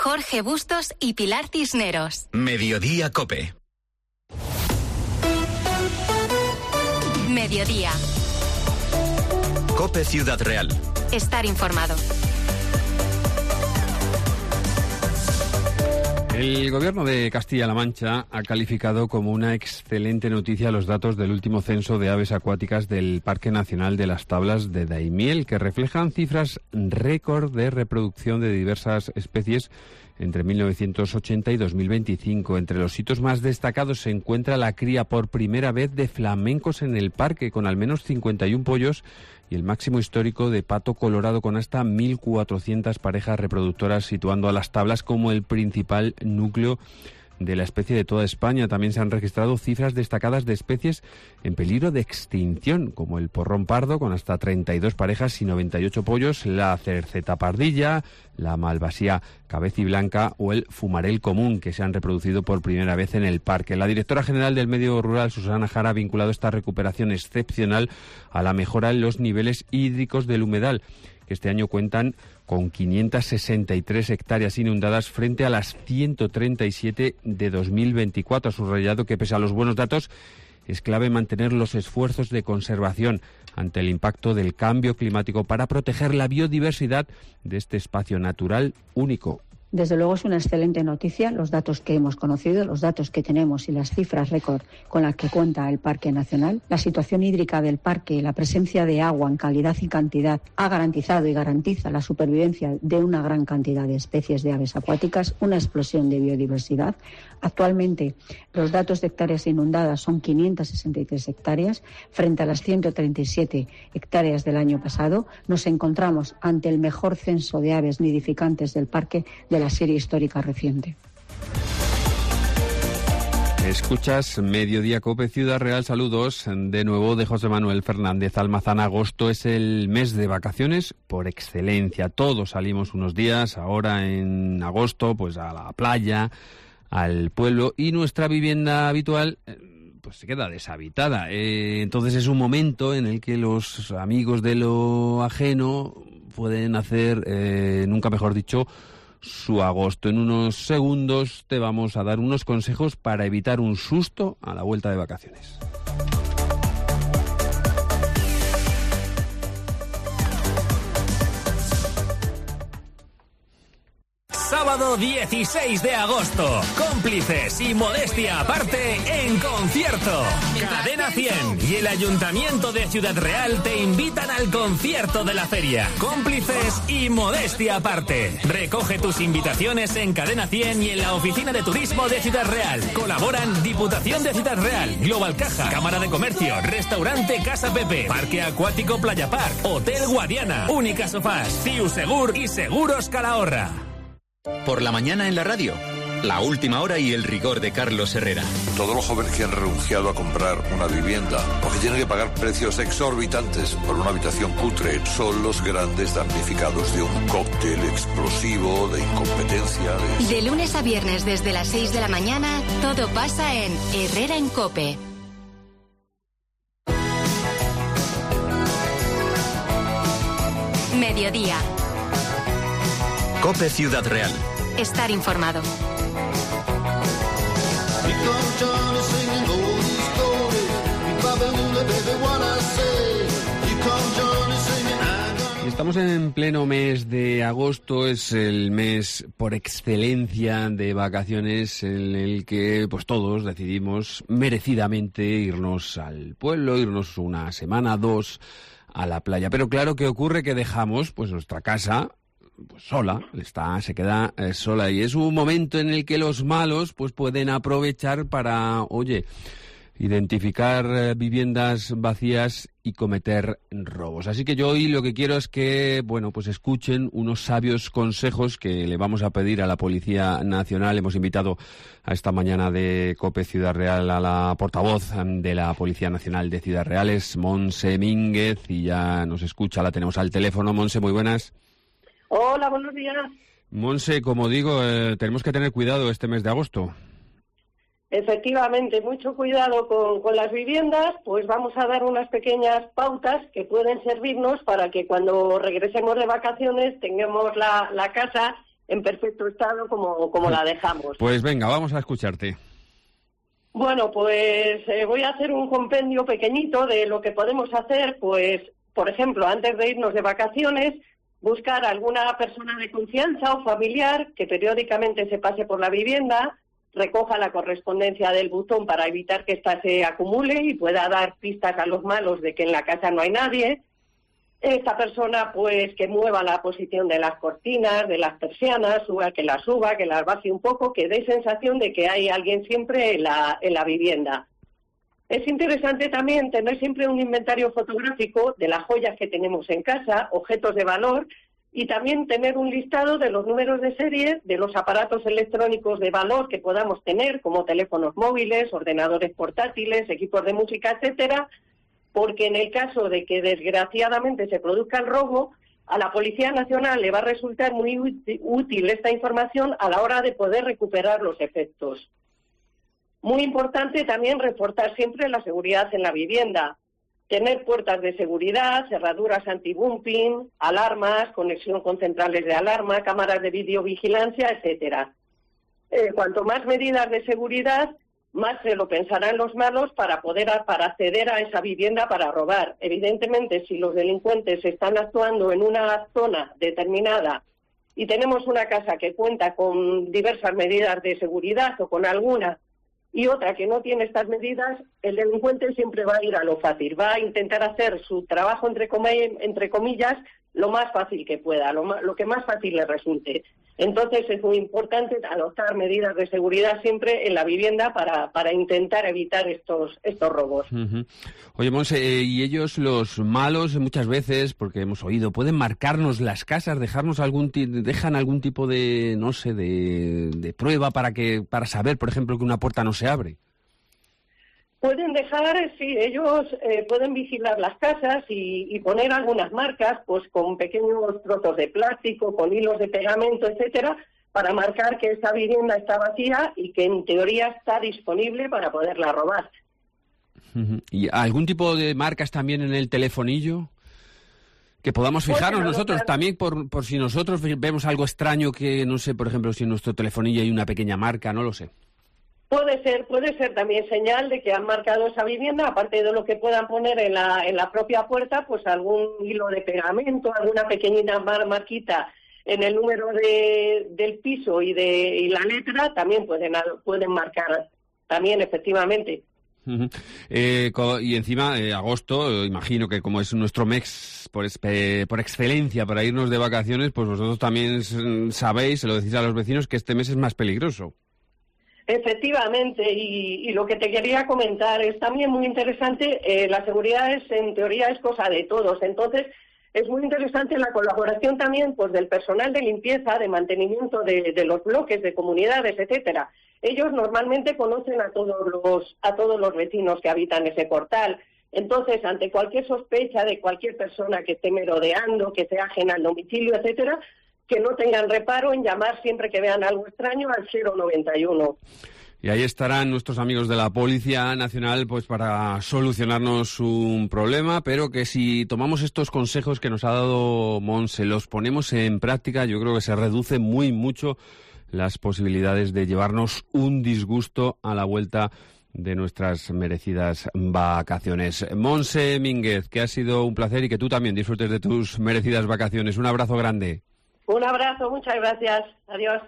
Jorge Bustos y Pilar Cisneros. Mediodía COPE. Mediodía. COPE Ciudad Real. Estar informado. El Gobierno de Castilla-La Mancha ha calificado como una excelente noticia los datos del último censo de aves acuáticas del Parque Nacional de las Tablas de Daimiel, que reflejan cifras récord de reproducción de diversas especies entre 1980 y 2025. Entre los hitos más destacados se encuentra la cría por primera vez de flamencos en el parque, con al menos 51 pollos, y el máximo histórico de pato colorado con hasta 1.400 parejas reproductoras, situando a las Tablas como el principal núcleo de la especie de toda España. También se han registrado cifras destacadas de especies en peligro de extinción, como el porrón pardo, con hasta 32 parejas y 98 pollos, la cerceta pardilla, la malvasía cabeciblanca o el fumarel común, que se han reproducido por primera vez en el parque. La directora general del Medio Rural, Susana Jara, ha vinculado esta recuperación excepcional a la mejora en los niveles hídricos del humedal, que este año cuentan con 563 hectáreas inundadas frente a las 137 de 2024. Ha subrayado que, pese a los buenos datos, es clave mantener los esfuerzos de conservación ante el impacto del cambio climático para proteger la biodiversidad de este espacio natural único. Desde luego es una excelente noticia los datos que hemos conocido, los datos que tenemos y las cifras récord con las que cuenta el Parque Nacional. La situación hídrica del parque y la presencia de agua en calidad y cantidad ha garantizado y garantiza la supervivencia de una gran cantidad de especies de aves acuáticas, una explosión de biodiversidad. Actualmente los datos de hectáreas inundadas son 563 hectáreas frente a las 137 hectáreas del año pasado. Nos encontramos ante el mejor censo de aves nidificantes del parque de la serie histórica reciente. Escuchas Mediodía COPE Ciudad Real. Saludos de nuevo de José Manuel Fernández Almazán. Agosto es el mes de vacaciones por excelencia. Todos salimos unos días ahora en agosto, pues a la playa, al pueblo, y nuestra vivienda habitual pues se queda deshabitada. Entonces es un momento en el que los amigos de lo ajeno pueden hacer, nunca mejor dicho, su agosto. En unos segundos te vamos a dar unos consejos para evitar un susto a la vuelta de vacaciones. Sábado 16 de agosto, Cómplices y Modestia Aparte en concierto. Cadena 100 y el Ayuntamiento de Ciudad Real te invitan al concierto de la feria. Cómplices y Modestia Aparte. Recoge tus invitaciones en Cadena 100 y en la Oficina de Turismo de Ciudad Real. Colaboran Diputación de Ciudad Real, Global Caja, Cámara de Comercio, Restaurante Casa Pepe, Parque Acuático Playa Park, Hotel Guadiana, Única Sofás, Ciu Segur y Seguros Calahorra. Por la mañana en la radio, La Última Hora y el rigor de Carlos Herrera. Todos los jóvenes que han renunciado a comprar una vivienda o que tienen que pagar precios exorbitantes por una habitación cutre son los grandes damnificados de un cóctel explosivo de incompetencia. De lunes a viernes desde las 6 de la mañana, todo pasa en Herrera en COPE. Mediodía. COPE Ciudad Real. Estar informado. Estamos en pleno mes de agosto, es el mes por excelencia de vacaciones en el que pues todos decidimos merecidamente irnos al pueblo, irnos una semana, dos a la playa. Pero claro, ¿qué ocurre? Que dejamos pues nuestra casa pues sola, se queda sola, y es un momento en el que los malos pues pueden aprovechar para, identificar viviendas vacías y cometer robos. Así que yo hoy lo que quiero es que, pues escuchen unos sabios consejos que le vamos a pedir a la Policía Nacional. Hemos invitado a esta mañana de COPE Ciudad Real a la portavoz de la Policía Nacional de Ciudad Real, es Montse Mínguez, y ya nos escucha, la tenemos al teléfono. Montse, muy buenas. Hola, buenos días. Montse, como digo, tenemos que tener cuidado este mes de agosto. Efectivamente, mucho cuidado con las viviendas, pues vamos a dar unas pequeñas pautas que pueden servirnos para que cuando regresemos de vacaciones tengamos la casa en perfecto estado como la dejamos. Pues venga, vamos a escucharte. Bueno, pues voy a hacer un compendio pequeñito de lo que podemos hacer, pues, por ejemplo, antes de irnos de vacaciones, buscar alguna persona de confianza o familiar que periódicamente se pase por la vivienda, recoja la correspondencia del buzón para evitar que ésta se acumule y pueda dar pistas a los malos de que en la casa no hay nadie. Esta persona, pues, que mueva la posición de las cortinas, de las persianas, que las suba, que las baje un poco, que dé sensación de que hay alguien siempre en la vivienda. Es interesante también tener siempre un inventario fotográfico de las joyas que tenemos en casa, objetos de valor, y también tener un listado de los números de serie de los aparatos electrónicos de valor que podamos tener, como teléfonos móviles, ordenadores portátiles, equipos de música, etcétera, porque en el caso de que desgraciadamente se produzca el robo, a la Policía Nacional le va a resultar muy útil esta información a la hora de poder recuperar los efectos. Muy importante también reforzar siempre la seguridad en la vivienda. Tener puertas de seguridad, cerraduras anti-bumping, alarmas, conexión con centrales de alarma, cámaras de videovigilancia, etcétera. Cuanto más medidas de seguridad, más se lo pensarán los malos para acceder a esa vivienda para robar. Evidentemente, si los delincuentes están actuando en una zona determinada y tenemos una casa que cuenta con diversas medidas de seguridad o con alguna y otra que no tiene estas medidas, el delincuente siempre va a ir a lo fácil, va a intentar hacer su trabajo, entre comillas, lo más fácil que pueda, lo que más fácil le resulte. Entonces es muy importante adoptar medidas de seguridad siempre en la vivienda para intentar evitar estos robos. Uh-huh. Oye, Monse, y ellos, los malos, muchas veces, porque hemos oído, pueden marcarnos las casas, dejan algún tipo de, no sé, de prueba para saber, por ejemplo, que una puerta no se abre. Pueden dejar, sí, ellos pueden vigilar las casas y poner algunas marcas, pues con pequeños trozos de plástico, con hilos de pegamento, etcétera, para marcar que esa vivienda está vacía y que en teoría está disponible para poderla robar. ¿Y algún tipo de marcas también en el telefonillo? Que podamos fijarnos nosotros también por si nosotros vemos algo extraño que, no sé, por ejemplo, si en nuestro telefonillo hay una pequeña marca, no lo sé. Puede ser también señal de que han marcado esa vivienda, aparte de lo que puedan poner en la propia puerta, pues algún hilo de pegamento, alguna pequeñita marquita en el número del piso y la letra, también pueden marcar, también efectivamente. Uh-huh. Y encima, agosto, imagino que como es nuestro mes por excelencia para irnos de vacaciones, pues vosotros también sabéis, se lo decís a los vecinos, que este mes es más peligroso. Efectivamente, y lo que te quería comentar es también muy interesante, la seguridad en teoría es cosa de todos, entonces es muy interesante la colaboración también pues del personal de limpieza, de mantenimiento de los bloques, de comunidades, etcétera. Ellos normalmente conocen a todos los vecinos que habitan ese portal. Entonces, ante cualquier sospecha de cualquier persona que esté merodeando, que sea ajena al domicilio, etcétera, que no tengan reparo en llamar siempre que vean algo extraño al 091. Y ahí estarán nuestros amigos de la Policía Nacional pues para solucionarnos un problema, pero que si tomamos estos consejos que nos ha dado Monse, los ponemos en práctica, yo creo que se reduce mucho las posibilidades de llevarnos un disgusto a la vuelta de nuestras merecidas vacaciones. Monse Mínguez, que ha sido un placer y que tú también disfrutes de tus merecidas vacaciones. Un abrazo grande. Un abrazo, muchas gracias. Adiós.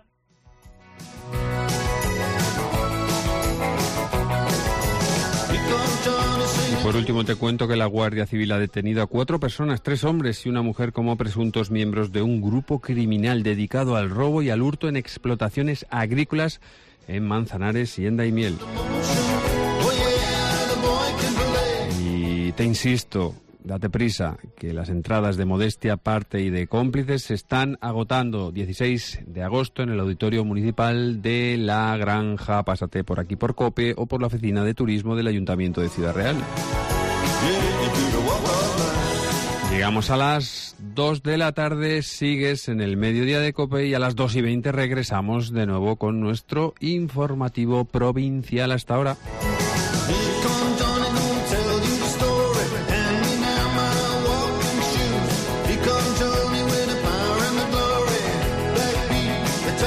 Y por último te cuento que la Guardia Civil ha detenido a 4 personas, 3 hombres y una mujer como presuntos miembros de un grupo criminal dedicado al robo y al hurto en explotaciones agrícolas en Manzanares y en Daimiel. Y te insisto, date prisa, que las entradas de Modestia Aparte y de Cómplices se están agotando. 16 de agosto en el Auditorio Municipal de La Granja. Pásate por aquí por COPE o por la Oficina de Turismo del Ayuntamiento de Ciudad Real. Llegamos a las 2 de la tarde, sigues en el mediodía de COPE y a las 2:20 regresamos de nuevo con nuestro informativo provincial. Hasta ahora.